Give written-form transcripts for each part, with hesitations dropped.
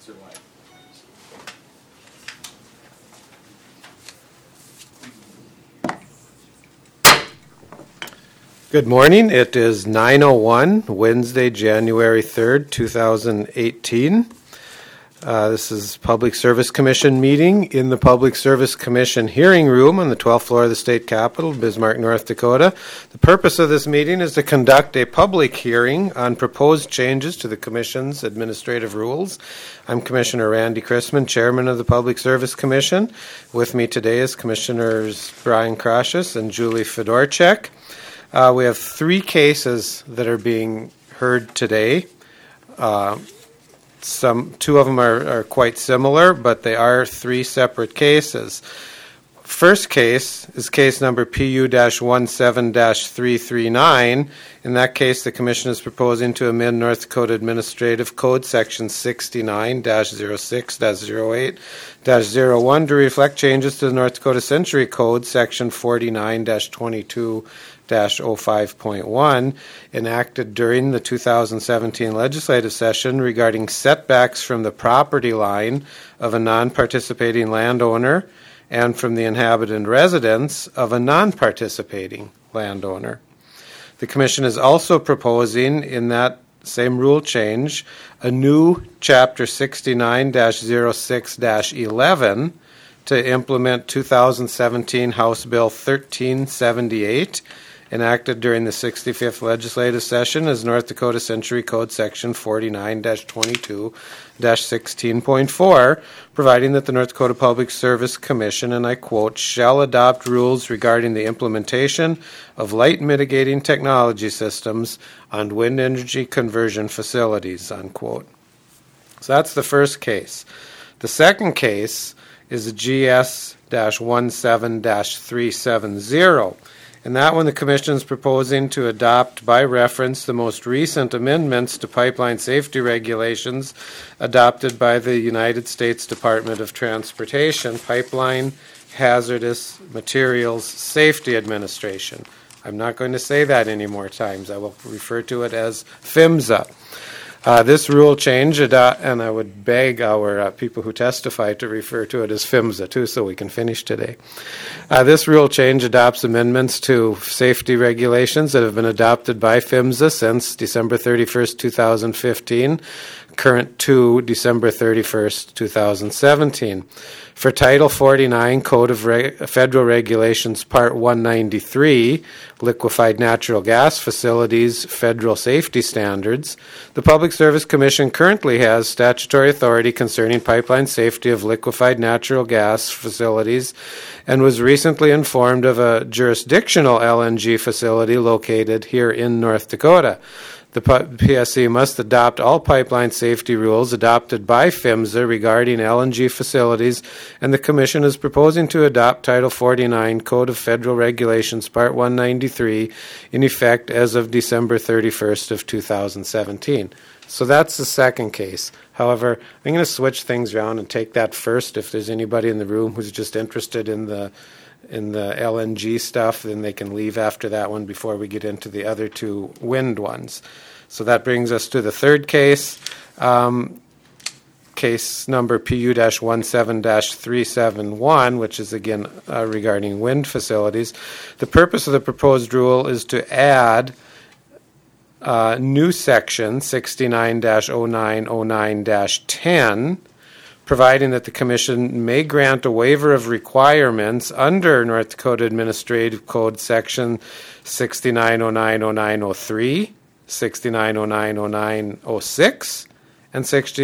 survive. Good morning. It is 9:01, Wednesday, January 3rd, 2018. This is Public Service Commission meeting in the Public Service Commission hearing room on the 12th floor of the State Capitol, Bismarck, North Dakota. The purpose of this meeting is to conduct a public hearing on proposed changes to the Commission's administrative rules. I'm Commissioner Randy Chrisman, Chairman of the Public Service Commission. With me today is Commissioners Brian Krashus and Julie Fedorchak. We have three cases that are being heard today. Two of them are quite similar, but they are three separate cases. First case is case number PU-17-339. In that case, the Commission is proposing to amend North Dakota Administrative Code Section 69-06-08-01 to reflect changes to the North Dakota Century Code Section 49-22-05.1 enacted during the 2017 legislative session regarding setbacks from the property line of a non-participating landowner and from the inhabitant residence of a non-participating landowner. The Commission is also proposing, in that same rule change, a new Chapter 69-06-11 to implement 2017 House Bill 1378, enacted during the 65th legislative session as North Dakota Century Code Section 49-22-16.4, providing that the North Dakota Public Service Commission, and I quote, shall adopt rules regarding the implementation of light mitigating technology systems on wind energy conversion facilities, unquote. So that's the first case. The second case is a GS-17-370. In that one, the Commission is proposing to adopt by reference the most recent amendments to pipeline safety regulations adopted by the United States Department of Transportation, Pipeline Hazardous Materials Safety Administration. I'm not going to say that any more times. I will refer to it as PHMSA. This rule change, and I would beg our people who testify to refer to it as PHMSA too, so we can finish today. This rule change adopts amendments to safety regulations that have been adopted by PHMSA since December 31st, 2015, current to December 31st, 2017. For Title 49, Code of Federal Regulations, Part 193, Liquefied Natural Gas Facilities Federal Safety Standards, the Public Service Commission currently has statutory authority concerning pipeline safety of liquefied natural gas facilities and was recently informed of a jurisdictional LNG facility located here in North Dakota. The PSC must adopt all pipeline safety rules adopted by PHMSA regarding LNG facilities, and the Commission is proposing to adopt Title 49 Code of Federal Regulations Part 193 in effect as of December 31st of 2017. So that's the second case. However, I'm going to switch things around and take that first. If there's anybody in the room who's just interested in the LNG stuff, then they can leave after that one before we get into the other two wind ones. So that brings us to the third case, case number PU-17-371, which is again regarding wind facilities. The purpose of the proposed rule is to add new section 69-0909-10, providing that the Commission may grant a waiver of requirements under North Dakota Administrative Code Section 69090903, 69090906, and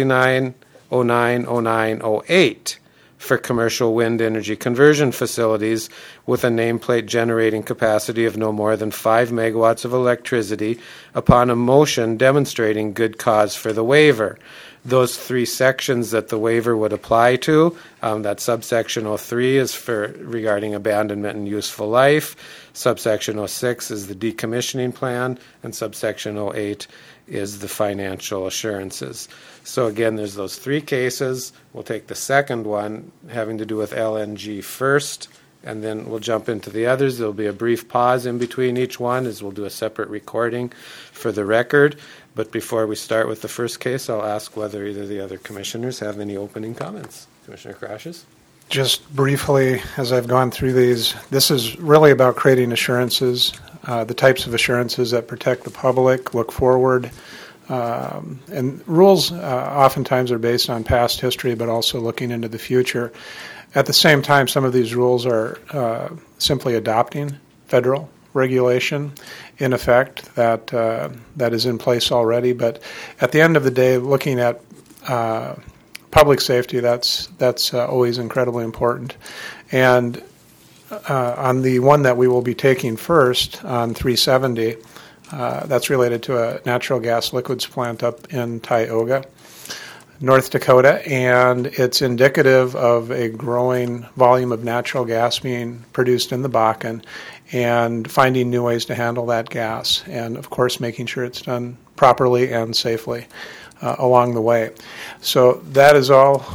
69090908 for commercial wind energy conversion facilities with a nameplate generating capacity of no more than 5 megawatts of electricity upon a motion demonstrating good cause for the waiver. Those three sections that the waiver would apply to, that subsection 03 is for regarding abandonment and useful life, subsection 06 is the decommissioning plan, and subsection 08 is the financial assurances. So again, there's those three cases. We'll take the second one having to do with LNG first, and then we'll jump into the others. There'll be a brief pause in between each one as we'll do a separate recording for the record. But before we start with the first case, I'll ask whether either of the other commissioners have any opening comments. Commissioner Krasjes? Just briefly, as I've gone through these, this is really about creating assurances, the types of assurances that protect the public, look forward. And rules oftentimes are based on past history, but also looking into the future. At the same time, some of these rules are simply adopting federal regulation in effect that is in place already. But at the end of the day, looking at public safety, that's always incredibly important. And on the one that we will be taking first, on 370, that's related to a natural gas liquids plant up in Tioga, North Dakota, and it's indicative of a growing volume of natural gas being produced in the Bakken and finding new ways to handle that gas, and of course making sure it's done properly and safely along the way. So that is all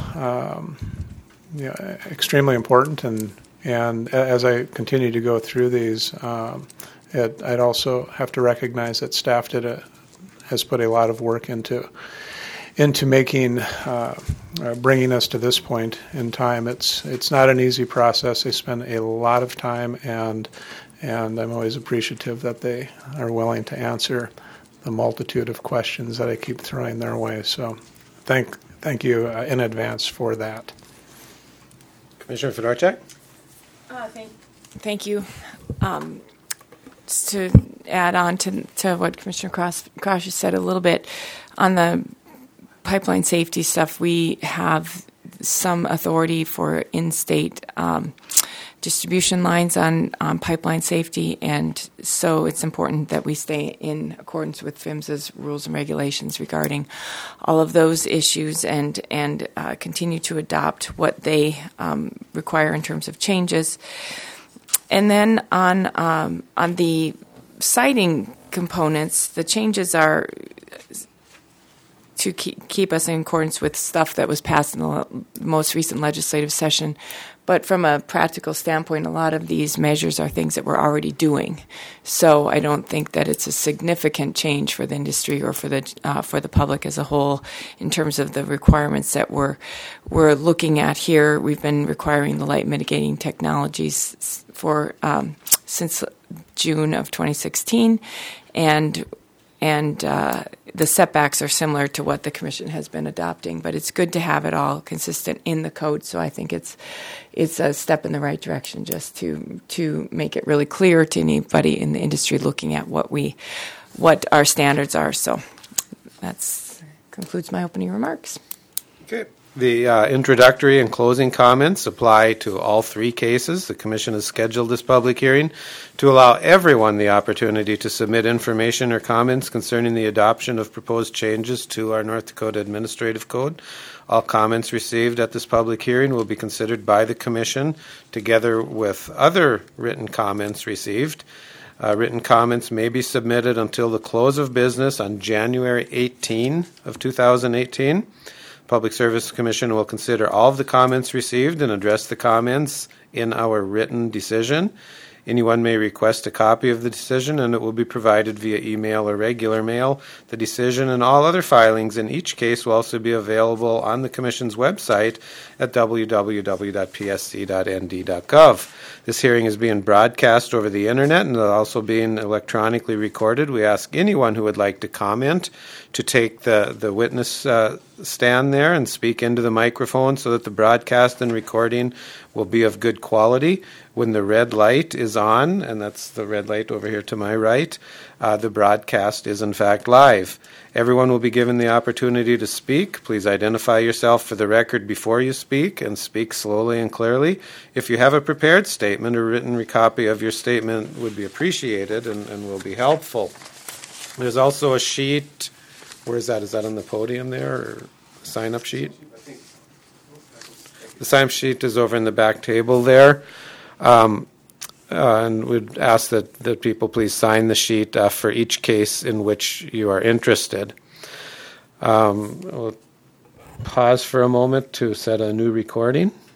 extremely important, and as I continue to go through these, I'd also have to recognize that staff has put a lot of work into making bringing us to this point in time. It's not an easy process. They spend a lot of time, and I'm always appreciative that they are willing to answer the multitude of questions that I keep throwing their way. So, thank you in advance for that. Commissioner Fedorchak? Thank you. Just to add on to what Commissioner Krasjes said a little bit, on the pipeline safety stuff, we have some authority for in-state distribution lines on pipeline safety, and so it's important that we stay in accordance with PHMSA's rules and regulations regarding all of those issues and continue to adopt what they require in terms of changes. And then on the siting components, the changes are to keep us in accordance with stuff that was passed in the most recent legislative session. But from a practical standpoint, a lot of these measures are things that we're already doing. So I don't think that it's a significant change for the industry or for the public as a whole in terms of the requirements that we're looking at here. We've been requiring the light mitigating technologies for since June of 2016, and the setbacks are similar to what the Commission has been adopting, but it's good to have it all consistent in the code. So I think it's a step in the right direction, just to make it really clear to anybody in the industry looking at what our standards are. So that concludes my opening remarks. Okay. The introductory and closing comments apply to all three cases. The Commission has scheduled this public hearing to allow everyone the opportunity to submit information or comments concerning the adoption of proposed changes to our North Dakota Administrative Code. All comments received at this public hearing will be considered by the Commission together with other written comments received. Written comments may be submitted until the close of business on January 18 of 2018. Public Service Commission will consider all of the comments received and address the comments in our written decision. Anyone may request a copy of the decision, and it will be provided via email or regular mail. The decision and all other filings in each case will also be available on the Commission's website at www.psc.nd.gov. This hearing is being broadcast over the Internet and is also being electronically recorded. We ask anyone who would like to comment to take the witness stand there and speak into the microphone so that the broadcast and recording will be of good quality. When the red light is on, and that's the red light over here to my right, the broadcast is in fact live. Everyone will be given the opportunity to speak. Please identify yourself for the record before you speak and speak slowly and clearly. If you have a prepared statement, a written copy of your statement would be appreciated and will be helpful. There's also a sheet. Where is that? Is that on the podium there, or sign-up sheet? The sign-up sheet is over in the back table there. And we'd ask that people please sign the sheet for each case in which you are interested. We'll pause for a moment to set a new recording.